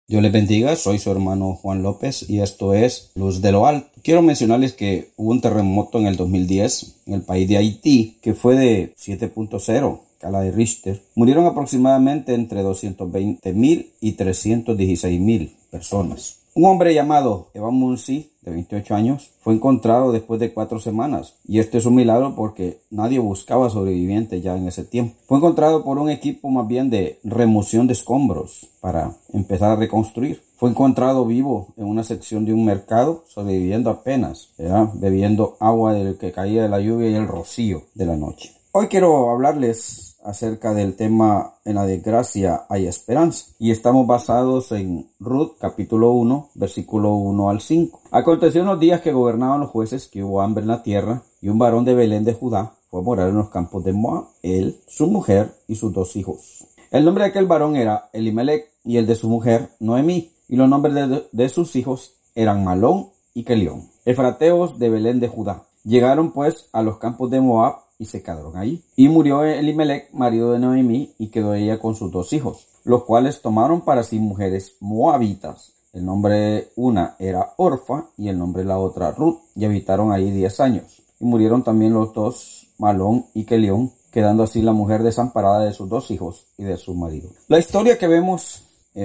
Dios les bendiga, soy su hermano Juan López y esto es Luz de lo Alto. Quiero mencionarles que hubo un terremoto en el 2010 en el país de Haití que fue de 7.0 escala de Richter. Murieron aproximadamente entre 220,000 y 316,000 personas. Un hombre llamado Evan Munsi, de 28 años, fue encontrado después de 4 semanas. Y este es un milagro porque nadie buscaba sobrevivientes ya en ese tiempo. Fue encontrado por un equipo más bien de remoción de escombros para empezar a reconstruir. Fue encontrado vivo en una sección de un mercado, sobreviviendo apenas, bebiendo agua del que caía de la lluvia y el rocío de la noche. Hoy quiero hablarles acerca del tema "En la desgracia hay esperanza", y estamos basados en Ruth capítulo 1 versículo 1 al 5. Aconteció en los días que gobernaban los jueces que hubo hambre en la tierra, y un varón de Belén de Judá fue a morar en los campos de Moab, él, su mujer y sus 2 hijos. El nombre de aquel varón era Elimelech, y el de su mujer Noemí, y los nombres de sus hijos eran Malón y Kelión, efrateos de Belén de Judá. Llegaron pues a los campos de Moab y se quedaron allí. Y murió Elimelech, marido de Noemí, y quedó ella con sus 2 hijos, los cuales tomaron para sí mujeres moabitas. El nombre de una era Orfa y el nombre de la otra Ruth, y habitaron allí 10 años. Y murieron también los 2, Malón y Kelión, quedando así la mujer desamparada de sus 2 hijos y de su marido. La historia que vemos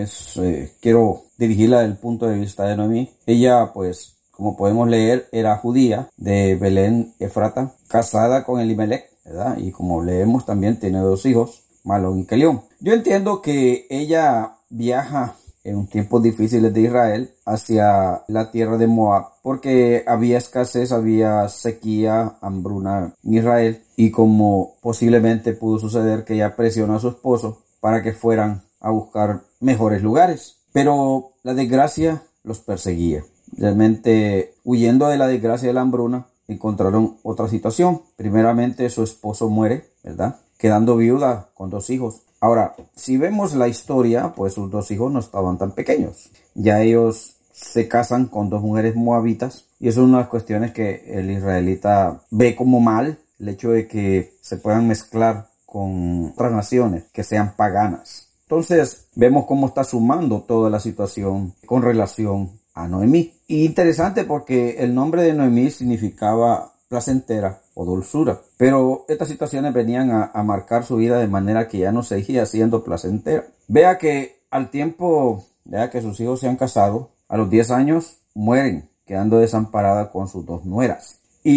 quiero dirigirla desde el punto de vista de Noemí. Ella, pues, como podemos leer, era judía de Belén Efrata, casada con Elimelech, ¿verdad? Y como leemos también tiene 2 hijos, Malón y Kelión. Yo entiendo que ella viaja en tiempos difíciles de Israel hacia la tierra de Moab, porque había escasez, había sequía, hambruna en Israel, y como posiblemente pudo suceder que ella presionó a su esposo para que fueran a buscar mejores lugares. Pero la desgracia los perseguía. Realmente, huyendo de la desgracia de la hambruna, encontraron otra situación. Primeramente, su esposo muere, ¿verdad?, quedando viuda con 2 hijos. Ahora, si vemos la historia, pues sus 2 hijos no estaban tan pequeños. Ya ellos se casan con 2 mujeres moabitas, y eso es una de las cuestiones que el israelita ve como mal, el hecho de que se puedan mezclar con otras naciones que sean paganas. Entonces, vemos cómo está sumando toda la situación con relación a Noemí. Y interesante porque el nombre de Noemí significaba placentera o dulzura. Pero estas situaciones venían a marcar su vida de manera que ya no seguía siendo placentera. Vea que al tiempo, vea que sus hijos se han casado, a los 10 años mueren, quedando desamparada con sus 2 nueras.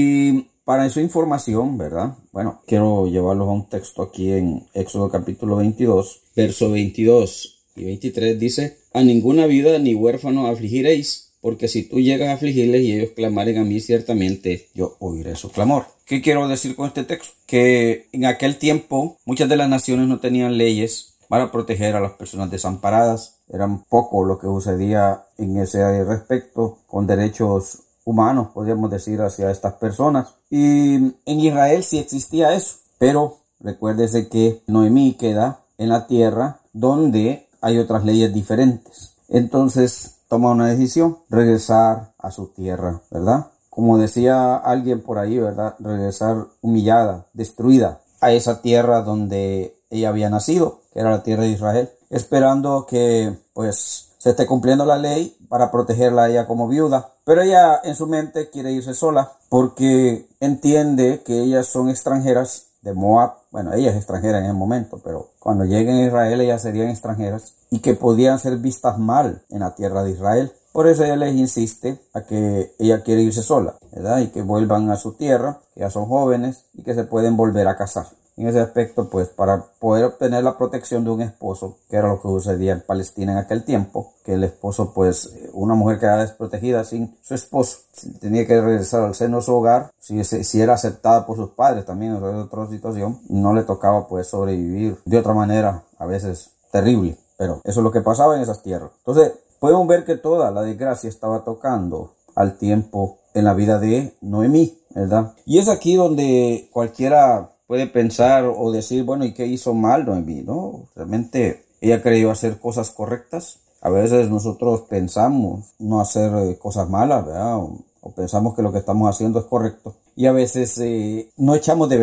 Y para su información, ¿verdad? Bueno, quiero llevarlos a un texto aquí en Éxodo capítulo 22, verso 22 y 23 dice: "A ninguna viuda ni huérfano afligiréis, porque si tú llegas a afligirles y ellos clamaren a mí, ciertamente yo oiré su clamor". ¿Qué quiero decir con este texto? Que en aquel tiempo muchas de las naciones no tenían leyes para proteger a las personas desamparadas. Eran poco lo que sucedía en ese respecto con derechos humanos, podríamos decir, hacia estas personas. Y en Israel sí existía eso, pero recuérdese que Noemí queda en la tierra donde hay otras leyes diferentes. Entonces toma una decisión: regresar a su tierra, ¿verdad? Como decía alguien por ahí, ¿verdad? Regresar humillada, destruida a esa tierra donde ella había nacido, que era la tierra de Israel, esperando que pues se esté cumpliendo la ley para protegerla a ella como viuda. Pero ella en su mente quiere irse sola porque entiende que ellas son extranjeras de Moab. Bueno, ella es extranjera en el momento, pero cuando lleguen a Israel ellas serían extranjeras y que podían ser vistas mal en la tierra de Israel. Por eso ella les insiste a que ella quiere irse sola, ¿verdad? Y que vuelvan a su tierra, que ya son jóvenes y que se pueden volver a casar. En ese aspecto, pues, para poder obtener la protección de un esposo, que era lo que sucedía en Palestina en aquel tiempo, que el esposo, pues, una mujer quedaba desprotegida sin su esposo, tenía que regresar al seno de su hogar. Si era aceptada por sus padres también, en otra situación, no le tocaba, pues, sobrevivir de otra manera, a veces terrible, pero eso es lo que pasaba en esas tierras. Entonces, podemos ver que toda la desgracia estaba tocando al tiempo en la vida de Noemí, ¿verdad? Y es aquí donde cualquiera puede pensar o decir, bueno, ¿y qué hizo mal Noemí? No, realmente ella creyó hacer cosas correctas. A veces nosotros pensamos no hacer cosas malas, ¿verdad? O pensamos que lo que estamos haciendo es correcto. Y a veces no echamos de ver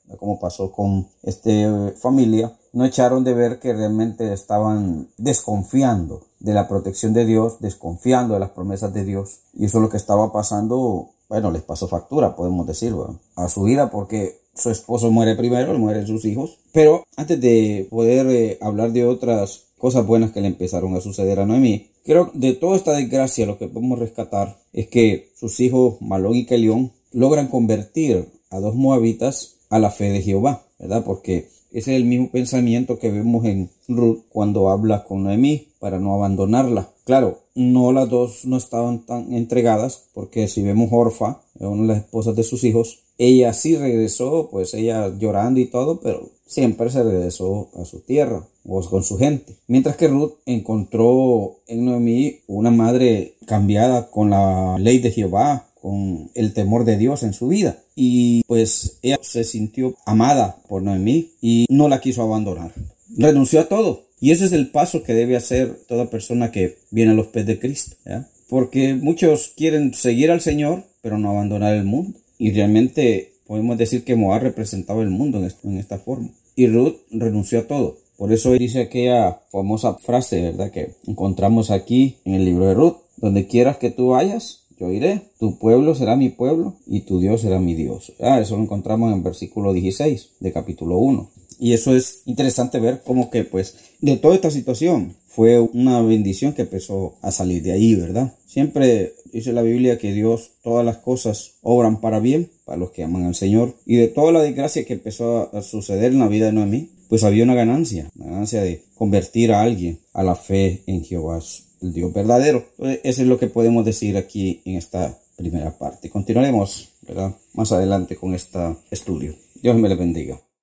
como pasó con esta familia, no echaron de ver que realmente estaban desconfiando de la protección de Dios, desconfiando de las promesas de Dios. Y eso es lo que estaba pasando, bueno, les pasó factura, podemos decir, bueno, a su vida, porque su esposo muere primero, mueren sus hijos. Pero antes de poder hablar de otras cosas buenas que le empezaron a suceder a Noemí, creo que de toda esta desgracia lo que podemos rescatar es que sus hijos Malón y Kelión logran convertir a 2 moabitas a la fe de Jehová, ¿verdad? Porque ese es el mismo pensamiento que vemos en Ruth cuando habla con Noemí para no abandonarla. Claro, no, las dos no estaban tan entregadas, porque si vemos Orfa, una de las esposas de sus hijos, ella sí regresó, pues ella llorando y todo, pero siempre se regresó a su tierra o con su gente. Mientras que Ruth encontró en Noemí una madre cambiada con la ley de Jehová, con el temor de Dios en su vida. Y pues ella se sintió amada por Noemí y no la quiso abandonar. Renunció a todo. Y ese es el paso que debe hacer toda persona que viene a los pies de Cristo, ¿ya? Porque muchos quieren seguir al Señor, pero no abandonar el mundo. Y realmente podemos decir que Moab representaba el mundo en esta forma. Y Ruth renunció a todo. Por eso dice aquella famosa frase, ¿verdad?, que encontramos aquí en el libro de Ruth: donde quieras que tú vayas, yo iré, tu pueblo será mi pueblo y tu Dios será mi Dios. Eso lo encontramos en versículo 16 de capítulo 1. Y eso es interesante ver cómo que pues de toda esta situación fue una bendición que empezó a salir de ahí, ¿verdad? Siempre dice la Biblia que Dios, todas las cosas obran para bien, para los que aman al Señor. Y de toda la desgracia que empezó a suceder en la vida de Noemí, pues había una ganancia de convertir a alguien a la fe en Jehová, el Dios verdadero. Entonces, eso es lo que podemos decir aquí en esta primera parte. Continuaremos, ¿verdad?, más adelante con este estudio. Dios me le bendiga.